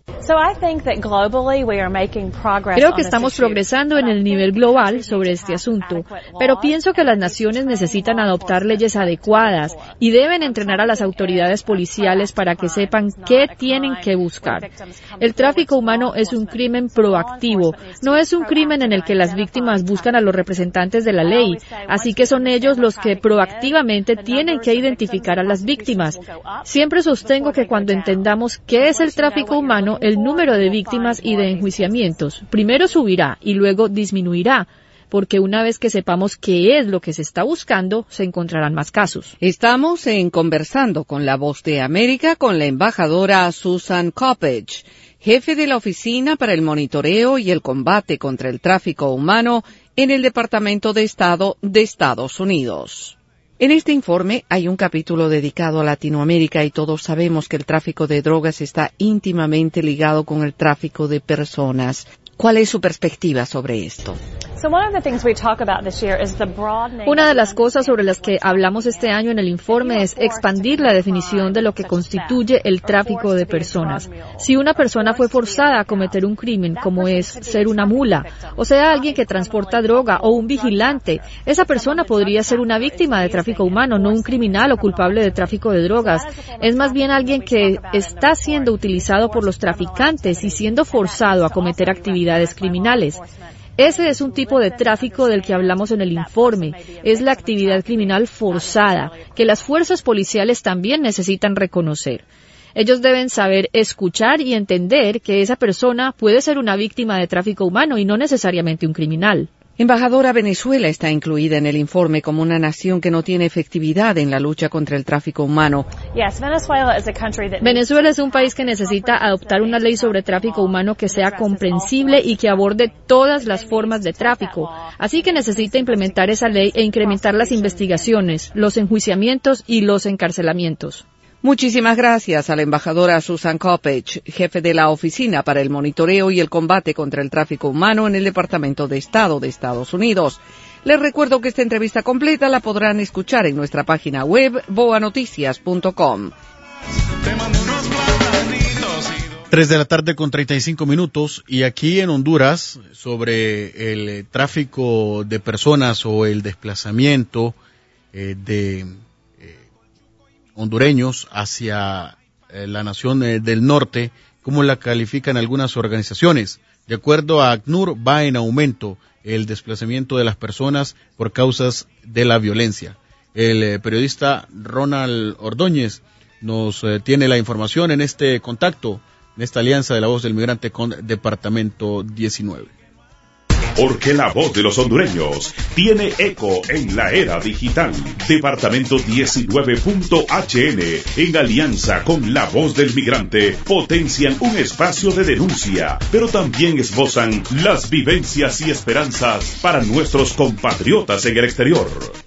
Creo que estamos progresando en el nivel global sobre este asunto, pero pienso que las naciones necesitan adoptar leyes adecuadas y deben entrenar a las autoridades policiales para que sepan qué tienen que buscar. El tráfico humano es un crimen proactivo, no es un crimen en el que las víctimas buscan a los representantes de la ley, así que son ellos los que proactivamente tienen que identificar a las víctimas. Siempre sostengo que cuando entendamos qué es el tráfico humano, el número de víctimas y de enjuiciamientos primero subirá y luego disminuirá, porque una vez que sepamos qué es lo que se está buscando, se encontrarán más casos. Estamos en Conversando con la Voz de América con la embajadora Susan Kopech, jefe de la Oficina para el Monitoreo y el Combate contra el Tráfico Humano en el Departamento de Estado de Estados Unidos. En este informe hay un capítulo dedicado a Latinoamérica y todos sabemos que el tráfico de drogas está íntimamente ligado con el tráfico de personas. ¿Cuál es su perspectiva sobre esto? Una de las cosas sobre las que hablamos este año en el informe es expandir la definición de lo que constituye el tráfico de personas. Si una persona fue forzada a cometer un crimen, como es ser una mula, o sea, alguien que transporta droga o un vigilante, esa persona podría ser una víctima de tráfico humano, no un criminal o culpable de tráfico de drogas. Es más bien alguien que está siendo utilizado por los traficantes y siendo forzado a cometer actividades criminales. Ese es un tipo de tráfico del que hablamos en el informe. Es la actividad criminal forzada, que las fuerzas policiales también necesitan reconocer. Ellos deben saber escuchar y entender que esa persona puede ser una víctima de tráfico humano y no necesariamente un criminal. Embajadora, Venezuela está incluida en el informe como una nación que no tiene efectividad en la lucha contra el tráfico humano. Venezuela es un país que necesita adoptar una ley sobre tráfico humano que sea comprensible y que aborde todas las formas de tráfico. Así que necesita implementar esa ley e incrementar las investigaciones, los enjuiciamientos y los encarcelamientos. Muchísimas gracias a la embajadora Susan Kopech, jefe de la Oficina para el Monitoreo y el Combate contra el Tráfico Humano en el Departamento de Estado de Estados Unidos. Les recuerdo que esta entrevista completa la podrán escuchar en nuestra página web boa noticias punto com. Tres de la tarde con treinta y cinco minutos, y aquí en Honduras, sobre el tráfico de personas o el desplazamiento eh, de hondureños hacia eh, la nación eh, del norte, como la califican algunas organizaciones. De acuerdo a ACNUR, va en aumento el desplazamiento de las personas por causas de la violencia. El eh, periodista Ronald Ordóñez nos eh, tiene la información en este contacto, en esta alianza de la voz del migrante con Departamento diecinueve. Porque la voz de los hondureños tiene eco en la era digital. Departamento diecinueve punto h n, en alianza con la voz del migrante, potencian un espacio de denuncia, pero también esbozan las vivencias y esperanzas para nuestros compatriotas en el exterior.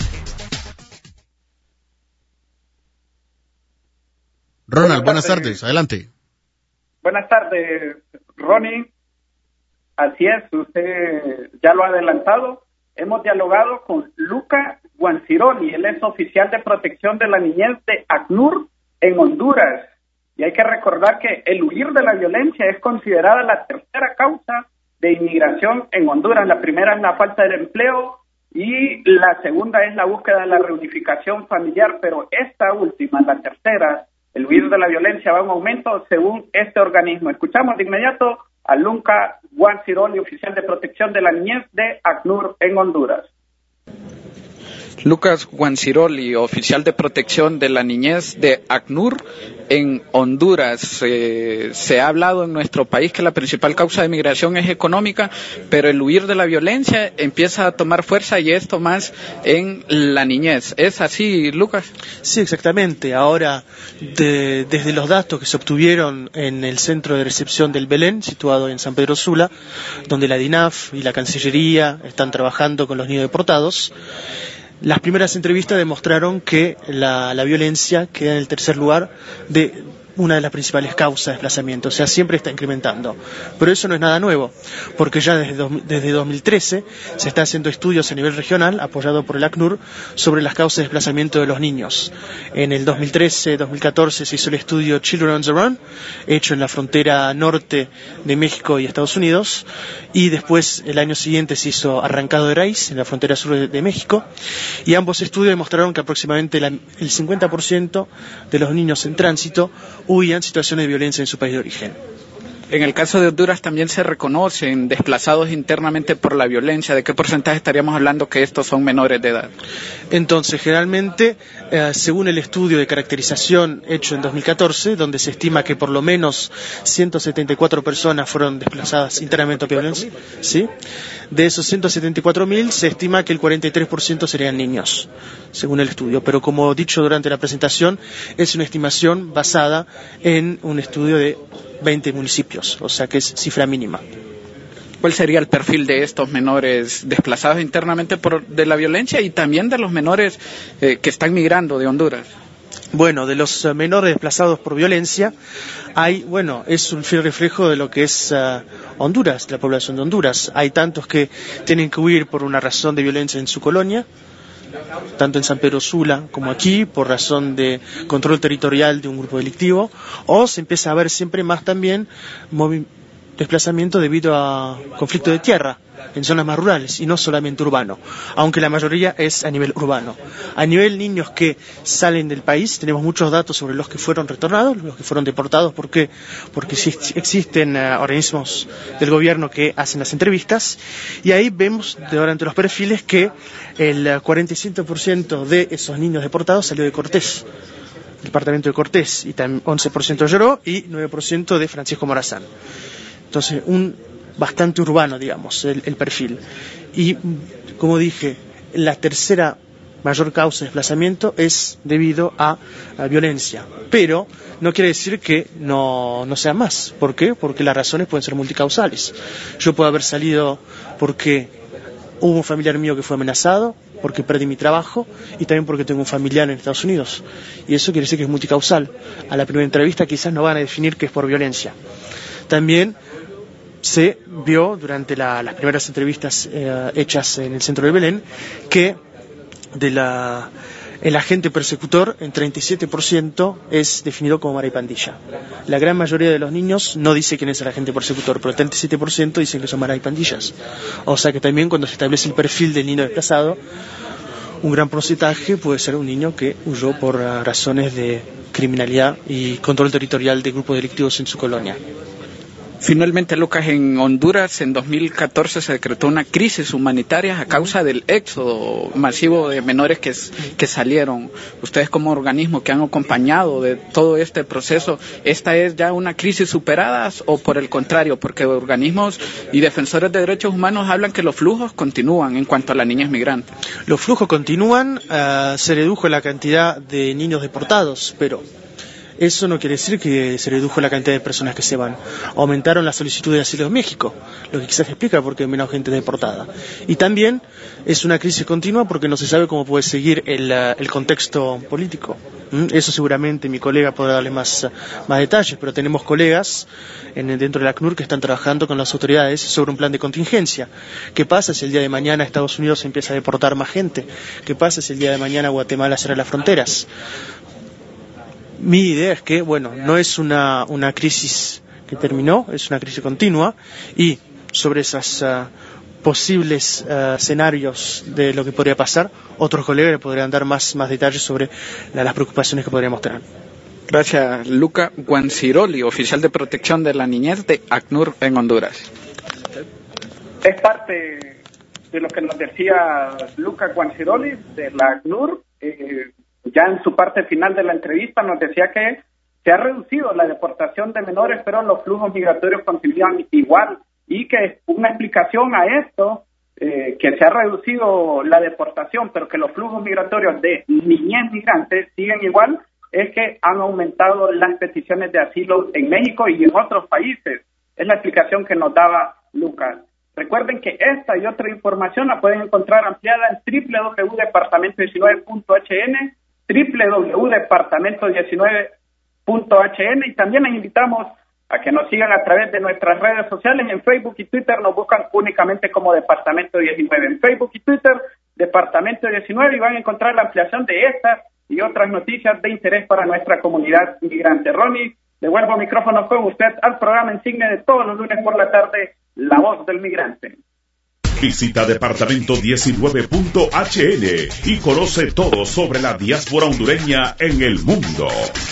Ronald, buenas tardes, adelante. Buenas tardes, Ronnie. Así es, usted ya lo ha adelantado. Hemos dialogado con Luca Guanciroli, él es oficial de protección de la niñez de ACNUR en Honduras. Y hay que recordar que el huir de la violencia es considerada la tercera causa de inmigración en Honduras. La primera es la falta de empleo y la segunda es la búsqueda de la reunificación familiar, pero esta última, la tercera, el huir de la violencia, va en aumento según este organismo. Escuchamos de inmediato a Luca Guanciroli, oficial de protección de la niñez de ACNUR en Honduras. Lucas Guanciroli, oficial de protección de la niñez de ACNUR en Honduras. Eh, se ha hablado en nuestro país que la principal causa de migración es económica, pero el huir de la violencia empieza a tomar fuerza, y esto más en la niñez. ¿Es así, Lucas? Sí, exactamente. Ahora, de, desde los datos que se obtuvieron en el centro de recepción del Belén, situado en San Pedro Sula, donde la DINAF y la Cancillería están trabajando con los niños deportados, las primeras entrevistas demostraron que la, la violencia queda en el tercer lugar de una de las principales causas de desplazamiento, o sea, siempre está incrementando. Pero eso no es nada nuevo, porque ya desde, do, desde dos mil trece se está haciendo estudios a nivel regional, apoyado por el ACNUR, sobre las causas de desplazamiento de los niños. En el dos mil trece dos mil catorce se hizo el estudio Children on the Run, hecho en la frontera norte de México y Estados Unidos, y después el año siguiente se hizo Arrancado de Raíz, en la frontera sur de, de México, y ambos estudios demostraron que aproximadamente la, el cincuenta por ciento de los niños en tránsito huían situaciones de violencia en su país de origen. En el caso de Honduras también se reconocen desplazados internamente por la violencia. ¿De qué porcentaje estaríamos hablando que estos son menores de edad? Entonces, generalmente, eh, según el estudio de caracterización hecho en dos mil catorce, donde se estima que por lo menos ciento setenta y cuatro personas fueron desplazadas internamente por violencia, ¿sí? De esos ciento setenta y cuatro mil se estima que el cuarenta y tres por ciento serían niños, según el estudio. Pero como dicho durante la presentación, es una estimación basada en un estudio de veinte municipios, o sea que es cifra mínima. ¿Cuál sería el perfil de estos menores desplazados internamente por de la violencia y también de los menores eh, que están migrando de Honduras? Bueno, de los uh, menores desplazados por violencia, hay, bueno, es un fiel reflejo de lo que es uh, Honduras, de la población de Honduras. Hay tantos que tienen que huir por una razón de violencia en su colonia, tanto en San Pedro Sula como aquí, por razón de control territorial de un grupo delictivo, o se empieza a ver siempre más también movi- desplazamiento debido a conflicto de tierra en zonas más rurales y no solamente urbano, aunque la mayoría es a nivel urbano. A nivel niños que salen del país, tenemos muchos datos sobre los que fueron retornados, los que fueron deportados. ¿Por qué? Porque sí existen uh, organismos del gobierno que hacen las entrevistas, y ahí vemos durante los perfiles que el cuarenta y siete por ciento de esos niños deportados salió de Cortés, departamento de Cortés, y también once por ciento de Lloró y nueve por ciento de Francisco Morazán. Entonces, un bastante urbano, digamos, el, el perfil. Y, como dije, la tercera mayor causa de desplazamiento es debido a, a violencia, pero no quiere decir que no, no sea más. ¿Por qué? Porque las razones pueden ser multicausales. Yo puedo haber salido porque hubo un familiar mío que fue amenazado, porque perdí mi trabajo y también porque tengo un familiar en Estados Unidos. Y eso quiere decir que es multicausal. A la primera entrevista quizás no van a definir que es por violencia. También se vio durante la, las primeras entrevistas eh, hechas en el centro de Belén que de la, el agente persecutor en treinta y siete por ciento es definido como mara y pandilla. La gran mayoría de los niños no dice quién es el agente persecutor, pero el treinta y siete por ciento dicen que son mara y pandillas. O sea que también cuando se establece el perfil del niño desplazado, un gran porcentaje puede ser un niño que huyó por uh, razones de criminalidad y control territorial de grupos delictivos en su colonia. Finalmente, Lucas, en Honduras en dos mil catorce se decretó una crisis humanitaria a causa del éxodo masivo de menores que, que salieron. Ustedes como organismo que han acompañado de todo este proceso, ¿esta es ya una crisis superada o por el contrario? Porque organismos y defensores de derechos humanos hablan que los flujos continúan en cuanto a las niñas migrantes. Los flujos continúan, uh, se redujo la cantidad de niños deportados, pero eso no quiere decir que se redujo la cantidad de personas que se van. Aumentaron las solicitudes de asilo en México, lo que quizás explica por qué hay menos gente deportada. Y también es una crisis continua porque no se sabe cómo puede seguir el, el contexto político. ¿Mm? Eso seguramente mi colega podrá darle más, más detalles, pero tenemos colegas en, dentro de la A C N U R que están trabajando con las autoridades sobre un plan de contingencia. ¿Qué pasa si el día de mañana Estados Unidos empieza a deportar más gente? ¿Qué pasa si el día de mañana Guatemala cierra las fronteras? Mi idea es que, bueno, no es una, una crisis que terminó, es una crisis continua, y sobre esos uh, posibles uh, escenarios de lo que podría pasar, otros colegas le podrían dar más, más detalles sobre la, las preocupaciones que podríamos tener. Gracias, Luca Guanciroli, oficial de protección de la niñez de A C N U R en Honduras. Es parte de lo que nos decía Luca Guanciroli de la A C N U R. Eh, Ya en su parte final de la entrevista nos decía que se ha reducido la deportación de menores, pero los flujos migratorios continúan igual, y que una explicación a esto, eh, que se ha reducido la deportación, pero que los flujos migratorios de niñez migrantes siguen igual, es que han aumentado las peticiones de asilo en México y en otros países. Es la explicación que nos daba Lucas. Recuerden que esta y otra información la pueden encontrar ampliada en doble u doble u doble u punto departamento diecinueve punto h n, doble u doble u doble u punto departamento diecinueve punto h n, y también les invitamos a que nos sigan a través de nuestras redes sociales. En Facebook y Twitter nos buscan únicamente como Departamento diecinueve. En Facebook y Twitter, Departamento diecinueve, y van a encontrar la ampliación de estas y otras noticias de interés para nuestra comunidad migrante. Ronnie, devuelvo micrófono con usted al programa insignia de todos los lunes por la tarde, La Voz del Migrante. Visita departamento diecinueve punto h n y conoce todo sobre la diáspora hondureña en el mundo.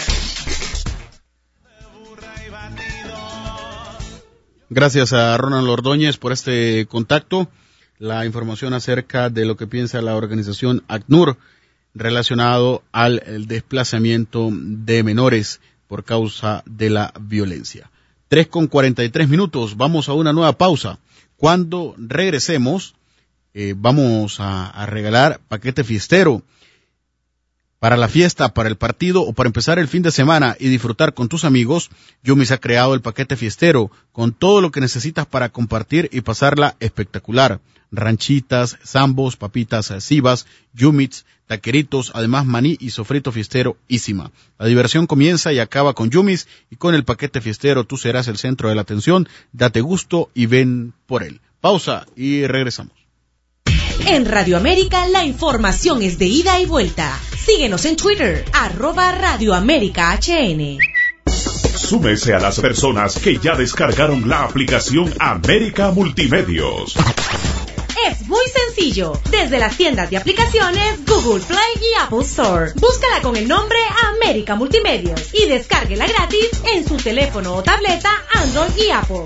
Gracias a Ronald Ordóñez por este contacto. La información acerca de lo que piensa la organización A C N U R relacionado al desplazamiento de menores por causa de la violencia. tres con cuarenta y tres minutos. Vamos a una nueva pausa. Cuando regresemos, eh, vamos a, a regalar paquete fiestero para la fiesta, para el partido o para empezar el fin de semana y disfrutar con tus amigos. Yumis ha creado el paquete fiestero con todo lo que necesitas para compartir y pasarla espectacular. Ranchitas, zambos, papitas cibas, yumits, taqueritos, además maní y sofrito fiestero Ísima. La diversión comienza y acaba con Yumis, y con el paquete fiestero tú serás el centro de la atención. Date gusto y ven por él. Pausa y regresamos. En Radio América la información es de ida y vuelta. Síguenos en Twitter, arroba Radio América H N. Súmese a las personas que ya descargaron la aplicación América Multimedios. Es muy sencillo. Desde las tiendas de aplicaciones Google Play y Apple Store. Búscala con el nombre América Multimedios y descárguela gratis en su teléfono o tableta Android y Apple.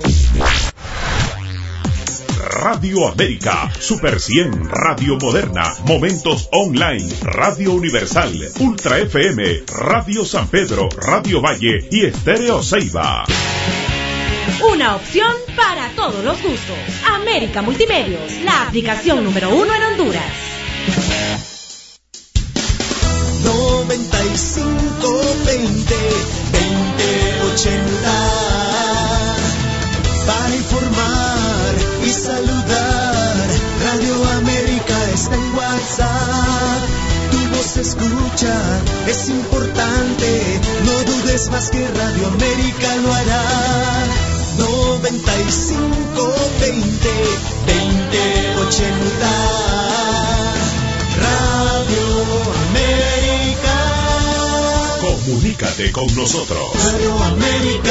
Radio América, Super cien, Radio Moderna, Momentos Online, Radio Universal, Ultra F M, Radio San Pedro, Radio Valle y Estéreo Ceiba. Una opción para todos los gustos. América Multimedios, la aplicación número uno en Honduras. noventa y cinco veinte, veinte ochenta. Para informar y saludar, Radio América está en WhatsApp. Tu voz se escucha, es importante. No dudes más que Radio América lo hará. noventa y cinco veinte, veinte ochenta. Radio América. Comunícate con nosotros. Radio América.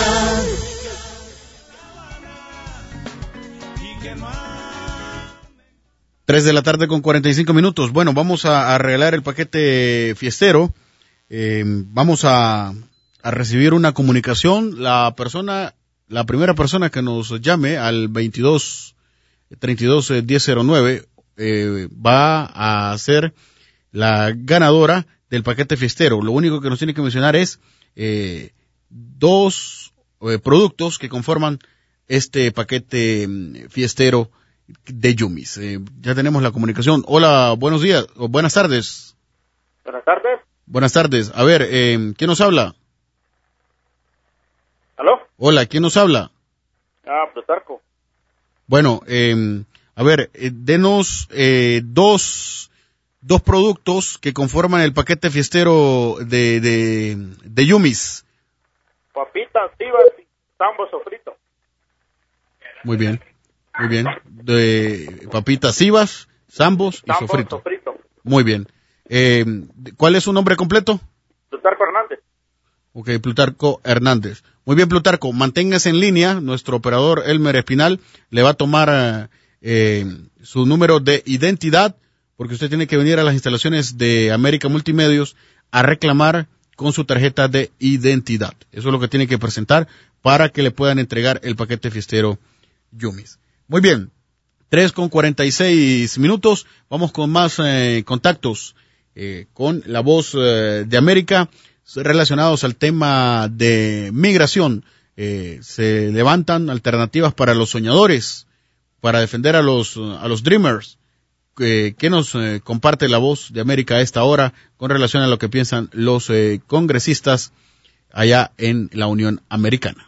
Tres de la tarde con cuarenta y cinco minutos. Bueno, vamos a arreglar el paquete fiestero. Eh, vamos a, a recibir una comunicación. La persona, la primera persona que nos llame al veintidós treinta y dos diez cero nueve eh, va a ser la ganadora del paquete fiestero. Lo único que nos tiene que mencionar es eh, dos eh, productos que conforman este paquete fiestero de Yumis. Eh, ya tenemos la comunicación. Hola, buenos días, o buenas tardes. Buenas tardes. Buenas tardes. A ver, eh, ¿quién nos habla? ¿Aló? Hola, ¿quién nos habla? Ah, Plutarco. Bueno, eh, a ver, eh, denos eh, dos, dos productos que conforman el paquete fiestero de, de, de Yumis. Papitas, tibas y sambo sofrito. Muy bien. Muy bien. De papitas cibas, zambos y Sambo sofrito. sofrito. Muy bien. Eh, ¿Cuál es su nombre completo? Plutarco Hernández. Ok, Plutarco Hernández. Muy bien, Plutarco. Manténgase en línea. Nuestro operador Elmer Espinal le va a tomar eh, su número de identidad, porque usted tiene que venir a las instalaciones de América Multimedios a reclamar con su tarjeta de identidad. Eso es lo que tiene que presentar para que le puedan entregar el paquete fiestero Yumis. Muy bien, tres con cuarenta y seis minutos, vamos con más eh, contactos eh, con la voz eh, de América relacionados al tema de migración. Eh, se levantan alternativas para los soñadores, para defender a los a los dreamers. Eh, ¿Qué nos eh, comparte la voz de América a esta hora con relación a lo que piensan los eh, congresistas allá en la Unión Americana?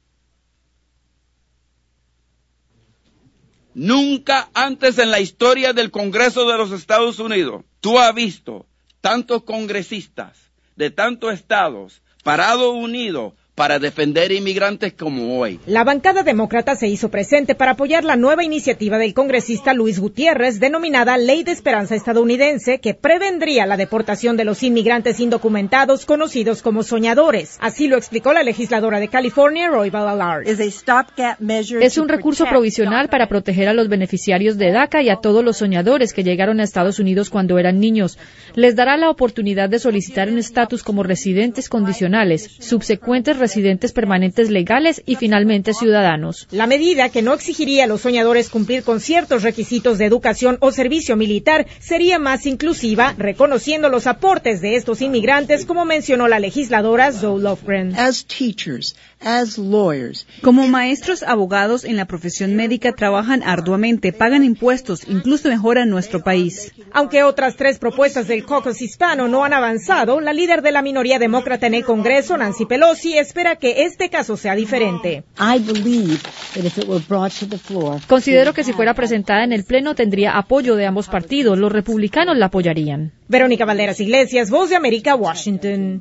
Nunca antes en la historia del Congreso de los Estados Unidos tú has visto tantos congresistas de tantos estados parados unidos para defender inmigrantes como hoy. La bancada demócrata se hizo presente para apoyar la nueva iniciativa del congresista Luis Gutiérrez, denominada Ley de Esperanza Estadounidense, que prevendría la deportación de los inmigrantes indocumentados conocidos como soñadores. Así lo explicó la legisladora de California, Roybal Allard. Es un recurso provisional para proteger a los beneficiarios de DACA y a todos los soñadores que llegaron a Estados Unidos cuando eran niños. Les dará la oportunidad de solicitar un estatus como residentes condicionales, subsecuentes residentes permanentes legales y finalmente ciudadanos. La medida, que no exigiría a los soñadores cumplir con ciertos requisitos de educación o servicio militar, sería más inclusiva, reconociendo los aportes de estos inmigrantes, como mencionó la legisladora Zoe Lofgren. Como maestros, abogados en la profesión médica trabajan arduamente, pagan impuestos, incluso mejoran nuestro país. Aunque otras tres propuestas del caucus hispano no han avanzado, la líder de la minoría demócrata en el Congreso, Nancy Pelosi, espera que este caso sea diferente. Considero que si fuera presentada en el Pleno tendría apoyo de ambos partidos. Los republicanos la apoyarían. Verónica Valderas Iglesias, Voz de América, Washington.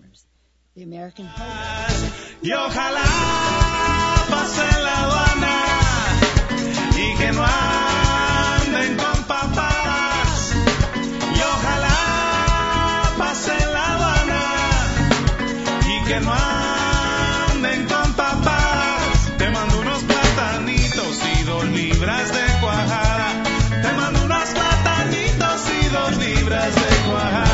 Y ojalá pase la aduana y que no anden con papas. Y ojalá pase la aduana y que no anden con papas. Te mando unos platanitos y dos libras de cuajada. Te mando unos platanitos y dos libras de cuajada.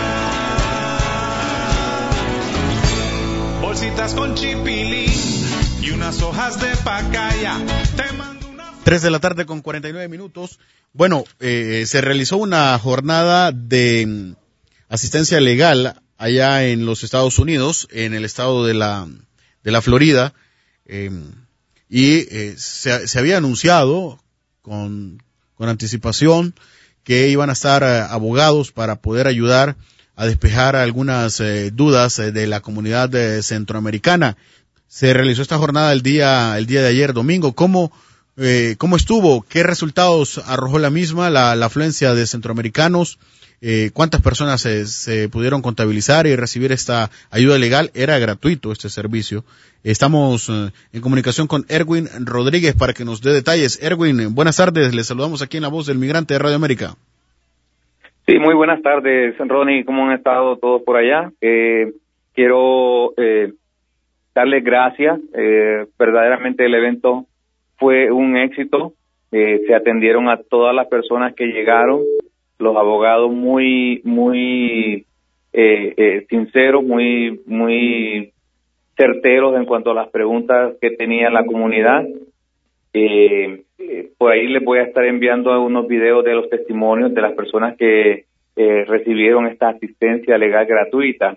Bolsitas con chipilín y unas hojas de pacaya. Te mando una... Tres de la tarde con cuarenta y nueve minutos. Bueno, eh, se realizó una jornada de mm, asistencia legal allá en los Estados Unidos, en el estado de la de la Florida. Eh, y eh, se, se había anunciado con, con anticipación que iban a estar eh, abogados para poder ayudar a despejar algunas eh, dudas eh, de la comunidad eh, centroamericana. Se realizó esta jornada el día el día de ayer, domingo. ¿Cómo eh, cómo estuvo? ¿Qué resultados arrojó la misma, la, la afluencia de centroamericanos? Eh, ¿Cuántas personas se, se pudieron contabilizar y recibir esta ayuda legal? Era gratuito este servicio. Estamos eh, en comunicación con Erwin Rodríguez para que nos dé detalles. Erwin, buenas tardes. Le saludamos aquí en La Voz del Migrante de Radio América. Sí, muy buenas tardes, Ronnie. ¿Cómo han estado todos por allá? Eh, quiero eh, darles gracias. Eh, verdaderamente el evento fue un éxito. Eh, se atendieron a todas las personas que llegaron. Los abogados muy, muy eh, eh, sinceros, muy, muy certeros en cuanto a las preguntas que tenía la comunidad. Eh, eh, por ahí les voy a estar enviando unos videos de los testimonios de las personas que eh, recibieron esta asistencia legal gratuita.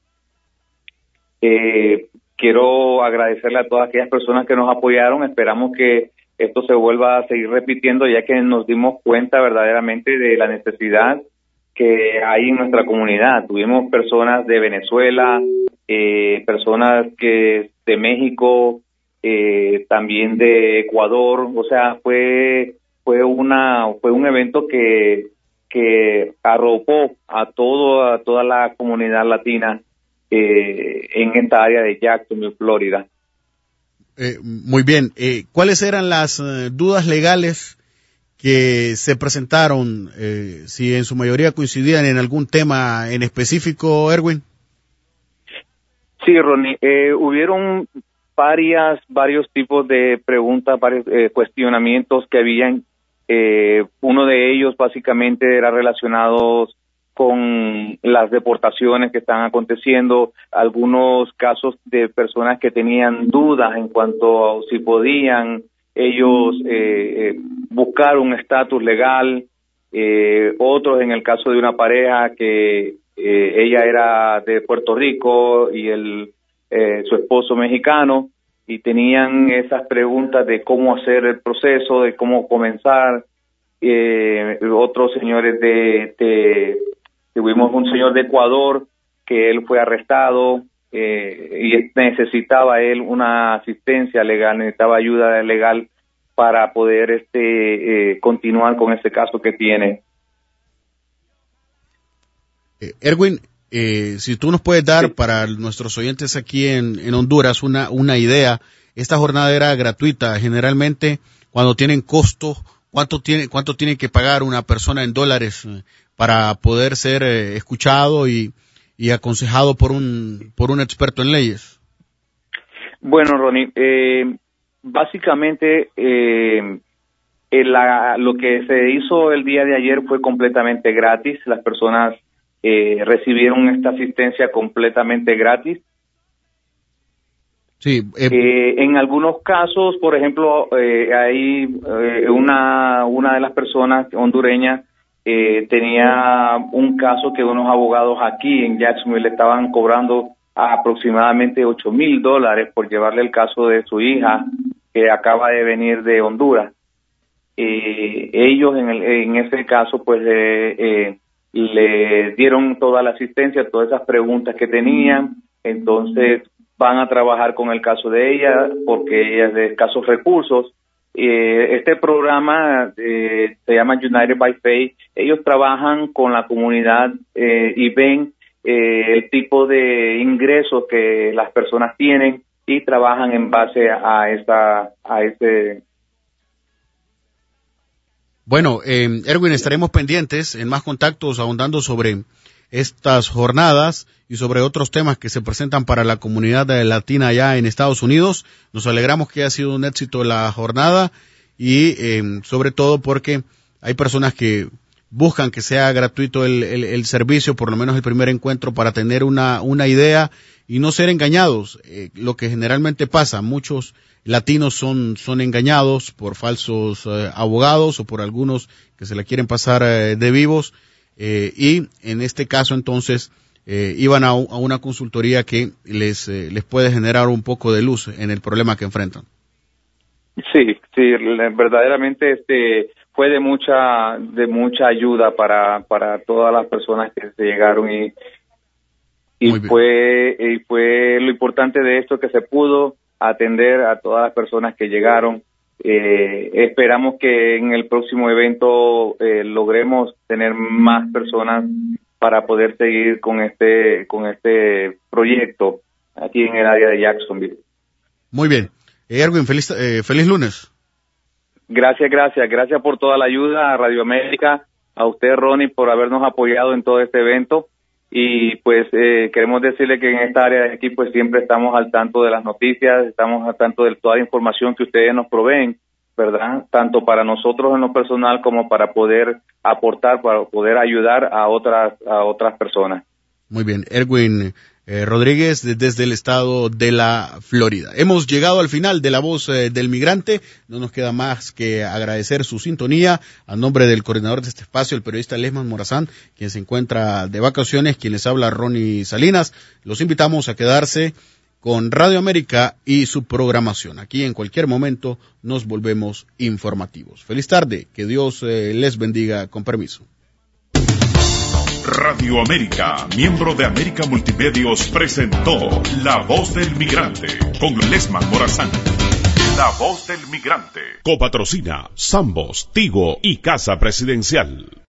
Eh, quiero agradecerle a todas aquellas personas que nos apoyaron. Esperamos que esto se vuelva a seguir repitiendo, ya que nos dimos cuenta verdaderamente de la necesidad que hay en nuestra comunidad. Tuvimos personas de Venezuela, eh, personas que de México, eh, también de Ecuador. O sea, fue fue una fue un evento que que arropó a todo a toda la comunidad latina eh, en esta área de Jacksonville, Florida. Eh, muy bien. Eh, ¿Cuáles eran las eh, dudas legales que se presentaron? Eh, si en su mayoría coincidían en algún tema en específico, Erwin. Sí, Ronnie. Eh, hubieron varias, varios tipos de preguntas, varios eh, cuestionamientos que habían. Eh, uno de ellos básicamente era relacionado con las deportaciones que están aconteciendo, algunos casos de personas que tenían dudas en cuanto a si podían ellos eh, buscar un estatus legal, eh, otros en el caso de una pareja que eh, ella era de Puerto Rico y el eh, su esposo mexicano, y tenían esas preguntas de cómo hacer el proceso, de cómo comenzar. Eh, otros señores de, de tuvimos un señor de Ecuador que él fue arrestado eh, y necesitaba él una asistencia legal, necesitaba ayuda legal para poder este eh, continuar con este caso que tiene. Eh, Erwin, eh, si tú nos puedes dar sí. para nuestros oyentes aquí en, en Honduras una, una idea. Esta jornada era gratuita. Generalmente, cuando tienen costo, ¿cuánto tiene, cuánto tiene que pagar una persona en dólares eh, para poder ser eh, escuchado y, y aconsejado por un, por un experto en leyes? Bueno, Ronnie, eh, básicamente eh, el, la, lo que se hizo el día de ayer fue completamente gratis. Las personas eh, recibieron esta asistencia completamente gratis. Sí, eh, eh, en algunos casos, por ejemplo, eh, hay eh, una una de las personas hondureñas eh, tenía un caso que unos abogados aquí en Jacksonville le estaban cobrando aproximadamente ocho mil dólares por llevarle el caso de su hija que acaba de venir de Honduras. Eh, ellos en, el, en ese caso pues eh, eh, le dieron toda la asistencia, todas esas preguntas que tenían. Entonces van a trabajar con el caso de ella porque ella es de escasos recursos. Eh, este programa eh, se llama United by Faith. Ellos trabajan con la comunidad eh, y ven eh, el tipo de ingresos que las personas tienen y trabajan en base a esa a ese. Bueno, eh, Erwin, estaremos pendientes en más contactos ahondando sobre estas jornadas y sobre otros temas que se presentan para la comunidad latina allá en Estados Unidos. Nos alegramos que haya sido un éxito la jornada y eh, sobre todo porque hay personas que buscan que sea gratuito el, el, el servicio, por lo menos el primer encuentro, para tener una, una idea y no ser engañados. Eh, lo que generalmente pasa, muchos latinos son, son engañados por falsos eh, abogados o por algunos que se la quieren pasar eh, de vivos. Eh, y en este caso entonces eh, iban a, a una consultoría que les, eh, les puede generar un poco de luz en el problema que enfrentan. Sí, sí, verdaderamente este fue de mucha de mucha ayuda para para todas las personas que se llegaron y y fue y fue lo importante de esto que se pudo atender a todas las personas que llegaron. Eh, esperamos que en el próximo evento eh, logremos tener más personas para poder seguir con este con este proyecto aquí en el área de Jacksonville. Muy bien. Erwin, feliz, eh, feliz lunes. Gracias, gracias. Gracias por toda la ayuda a Radio América, a usted, Ronnie, por habernos apoyado en todo este evento. Y pues eh, queremos decirle que en esta área de aquí pues siempre estamos al tanto de las noticias, estamos al tanto de toda la información que ustedes nos proveen, ¿verdad? Tanto para nosotros en lo personal como para poder aportar, para poder ayudar a otras a otras personas. Muy bien. Erwin Eh, Rodríguez de, desde el estado de la Florida. Hemos llegado al final de La Voz eh, del Migrante. No nos queda más que agradecer su sintonía. A nombre del coordinador de este espacio, el periodista Lesman Morazán, quien se encuentra de vacaciones, quien les habla Ronnie Salinas. Los invitamos a quedarse con Radio América y su programación. Aquí en cualquier momento nos volvemos informativos. Feliz tarde. Que Dios eh, les bendiga. Con permiso. Radio América, miembro de América Multimedios, presentó La Voz del Migrante con Lesman Morazán. La Voz del Migrante. Copatrocina Sambos, Tigo y Casa Presidencial.